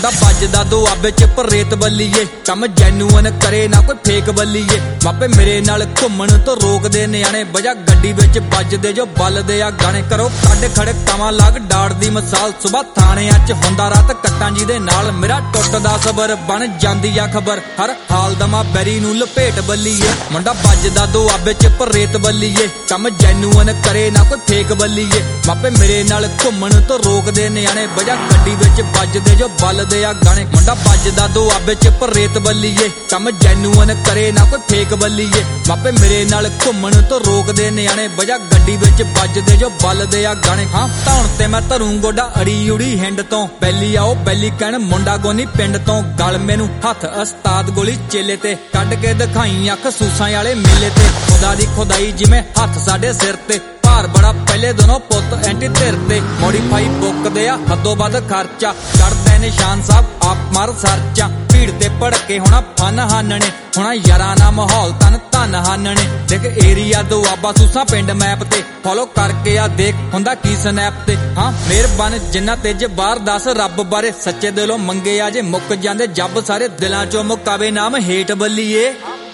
ਮੁੰਡਾ ਵੱਜਦਾ ਦੁਆਬੇ ਚ ਪ੍ਰੇਤ ਬੱਲੀਏ, ਕੰਮ ਜੈਨੂਅਨ ਕਰੇ ਨਾ ਕੋਈ ਫੇਕ ਬੱਲੀਏ। ਮਾਪੇ ਮੇਰੇ ਨਾਲ ਘੁੰਮਣ ਤੋਂ ਰੋਕਦੇ ਨਿਆਣੇ, ਵਜਾ ਗੱਡੀ ਵਿੱਚ ਵੱਜਦੇ ਜੋ ਬਲਦੇ ਆ ਗਾਣੇ। ਕਰੋ ਕੱਢ ਖੜਕਾਵਾਂ ਲਾਗ ਡਾੜ ਦੀ ਮਿਸਾਲ, ਸੁਬਾ ਥਾਣਿਆਂ ਚ ਹੁੰਦਾ ਰਾਤ ਕੱਟਾਂ ਜੀ ਦੇ ਨਾਲ। ਮੇਰਾ ਟੁੱਟਦਾ ਸਬਰ ਬਣ ਜਾਂਦੀ ਆ ਖਬਰ, ਹਰ ਹਾਲ ਦਮਾ ਬੈਰੀ ਨੂੰ ਲਪੇਟ ਬੱਲੀਏ। ਮੁੰਡਾ ਵੱਜਦਾ ਦੁਆਬੇ ਚ ਪ੍ਰੇਤ ਬੱਲੀਏ, ਕੰਮ ਜੈਨੂਅਨ ਕਰੇ ਨਾ ਕੋਈ ਫੇਕ ਬੱਲੀਏ। ਮਾਪੇ ਮੇਰੇ ਨਾਲ ਘੁੰਮਣ ਤੋਂ ਰੋਕਦੇ ਨਿਆਣੇ, ਵਜਾ ਗੱਡੀ ਵਿੱਚ ਵੱਜਦੇ ਜੋ ਬਲਦੇ ਆ ਗਾਣੇ। ਮੁੰਡਾ ਵੱਜਦਾ ਦੁਆਬੇ ਚ ਪ੍ਰੇਤ ਬੱਲੀਏ, ਕੰਮ ਜੈਨੂਅਨ ਕਰੇ ਨਾ ਕੋਈ ਫੇਕ ਬੱਲੀਏ। ਮਾਪੇ ਮੇਰੇ ਨਾਲ ਘੁੰਮਣ ਤੋਂ ਰੋਕਦੇ ਨਿਆਣੇ, ਵਜਾ ਗੱਡੀ ਵਿੱਚ ਵੱਜਦੇ ਜੋ ਬਲਦੇ ਆ ਗਾਣੇ। ਹਾਂ ਧੌਣ ਤੇ ਮੈਂ ਧਰੂ ਗੋਡਾ ਅੜੀ ਉੜੀ ਹਿੰਡ ਤੋਂ, ਬੈਲੀ ਆਓ ਬੈਲੀ ਕਹਿਣ ਮੁੰਡਾ ਗੋਨੀ ਪਿੰਡ ਤੋਂ। ਗਲ ਮੈਨੂੰ ਹੱਥ ਉਸਤਾਦ ਗੋਲੀ ਚੇਲੇ ਤੇ, ਕੱਢ ਕੇ ਦਿਖਾਈ ਅੱਖ ਸੂਸਾਂ ਵਾਲੇ ਮੇਲੇ ਤੇ। ਖੁਦਾ ਦੀ ਖੁਦਾਈ ਜਿਵੇਂ ਹੱਥ ਸਾਡੇ ਸਿਰ ਤੇ, ਭਾਰ ਬੜਾ ਪਹਿਲੇ ਦੋਨੋਂ ਪੁੱਤ ਐਂਟੀ ਧਿਰ ਤੇ। ਮੋਡੀਫਾਈ ਬੁੱਕਦੇ ਆ ਹੱਦੋਂ ਵੱਧ ਖਰਚਾ, ਚੜਦਾ ਨਿਸ਼ਾਨ ਸਾਹਿਬ ਆਪ ਮਾਰ ਸਰਚਾ। ਭੀੜ ਤੇ ਭੜਕੇ ਹੋਣਾ ਫਨ ਹਾਨਣੇ, ਹੋਣਾ ਯਾਰਾਂ ਨਾਲ ਮਾਹੌਲ ਤਨ ਧਨ ਹਾਨਣੇ। ਦੇਖ ਏਰੀਆ ਦੁਆਬਾ ਸੂਸਾਂ ਪਿੰਡ ਮੈਪ ਤੇ, ਫੋਲੋ ਕਰਕੇ ਆ ਦੇਖ ਹੁੰਦਾ ਕੀ ਸਨੈਪ ਤੇ। ਹਾਂ ਮਿਹਰਬਾਨ ਜਿੰਨਾ ਤੇ ਜਬਾਰ ਦੱਸ ਰੱਬ ਬਾਰੇ, ਸੱਚੇ ਦਿਲੋਂ ਮੰਗੇ ਆ ਜੇ ਮੁੱਕ ਜਾਂਦੇ ਜੱਬ ਸਾਰੇ। ਦਿਲਾਂ ਚੋਂ ਮੁਕਾਵੇ ਨਾਮ ਹੇਠ ਬੱਲੀਏ,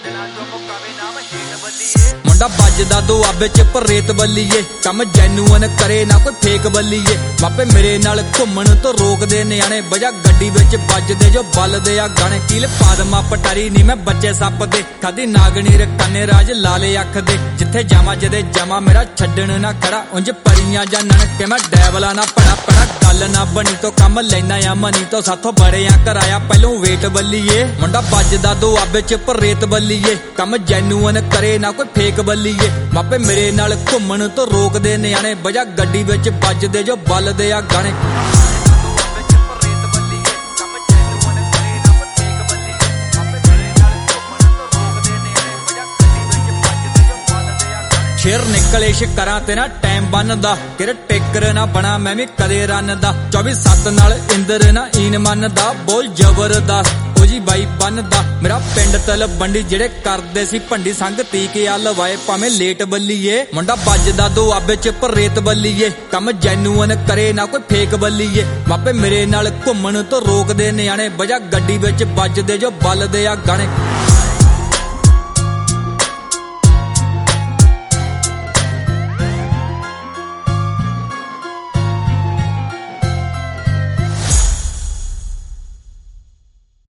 ਮੁੰਡਾ ਵੱਜਦਾ ਦੁਆਬੇ ਚ ਪ੍ਰੇਤ ਬੱਲੀਏ, ਕੰਮ ਜੈਨੂਅਨ ਕਰੇ ਨਾ ਕੋਈ ਫੇਕ ਬੱਲੀਏ। ਮਾਪੇ ਮੇਰੇ ਨਾਲ ਘੁੰਮਣ ਤੋਂ ਰੋਕਦੇ ਨਿਆਣੇ, ਵਜਾ ਗੱਡੀ ਵਿੱਚ ਵੱਜਦੇ ਜੋ ਬਲਦੇ ਆ ਗਾਣੇ। ਕੀਲ ਪਾਦਮਾ ਪਟਾਰੀ ਨੀ ਮੈਂ ਬੱਚੇ ਸੱਪ ਦੇ, ਖਾਦੀ ਨਾਗਣੀ ਰਕਾਨੇ ਰਾਜ ਲਾਲੇ ਅੱਖ ਦੇ। ਜਿੱਥੇ ਜਾਵਾਂ ਜਦੇ ਜਾਵਾਂ ਮੇਰਾ ਛੱਡਣ ਨਾ ਖੜਾ, ਉਂਝ ਪਰੀਆਂ ਜਾਣਨ ਕਿ ਮੈਂ ਡੈਵਲਾ ਨਾ ਪੜਾ ਪੜਾ। ਗੱਲ ਨਾ ਬਣੀ ਤੋਂ ਕੰਮ ਲੈਣਾ ਆ ਮਨੀ ਤੋਂ, ਸਾਥੋਂ ਬੜਿਆਂ ਕਰਾਇਆ ਪਹਿਲੋਂ ਵੇਟ ਬੱਲੀਏ। ਮੁੰਡਾ ਵੱਜਦਾ ਦੁਆਬੇ ਚ ਪ੍ਰੇਤ ਬੱਲੀਏ, ਕੰਮ ਜੈਨੂਅਨ ਕਰੇ ਨਾ ਕੋਈ ਫੇਕ ਬੱਲੀਏ। ਮਾਪੇ ਮੇਰੇ ਨਾਲ ਘੁੰਮਣ ਤੋਂ ਰੋਕਦੇ ਨਿਆਣੇ, ਵਜਾ ਗੱਡੀ ਵਿੱਚ ਵੱਜਦੇ ਜੋ ਬਲਦੇ ਆ ਗਾਣੇ। ਸ਼ੇਰ ਨਿਕਲੇ ਸ਼ਿਕਾਰਾਂ ਤੇ ਨਾ ਟਾਈਮ ਬਣਦਾ, ਕਿਰ ਟੇਕਰ ਨਾ ਬਣਾ ਮੈਂ ਵੀ ਕਦੇ ਰਨ ਦਾ। 24/7 ਨਾਲ ਇੰਦਰ ਨਾ ਈਨ ਮੰਨਦਾ, ਬੋਲ ਜ਼ਬਰਦਸਤ ਉਹ ਜੀ ਬਾਈ ਬੰਨਦਾ। ਮੇਰਾ ਪਿੰਡ ਤਲਵੰਡੀ ਜਿਹੜੇ ਕਰਦੇ ਸੀ ਭੰਡੀ, ਸੰਗ ਤੀਕੇ ਆ ਲਵਾਏ ਭਾਵੇਂ ਲੇਟ ਬੱਲੀਏ। ਮੁੰਡਾ ਵੱਜਦਾ ਦੁਆਬੇ ਚ ਪ੍ਰੇਤ ਬੱਲੀਏ, ਕੰਮ ਜੈਨੂਅਨ ਕਰੇ ਨਾ ਕੋਈ ਫੇਕ ਬੱਲੀਏ। ਮਾਪੇ ਮੇਰੇ ਨਾਲ ਘੁੰਮਣ ਤੋਂ ਰੋਕਦੇ ਨਿਆਣੇ, ਵਜਾ ਗੱਡੀ ਵਿੱਚ ਵੱਜਦੇ ਜੋ ਬਲਦੇ ਆ ਗਾਣੇ।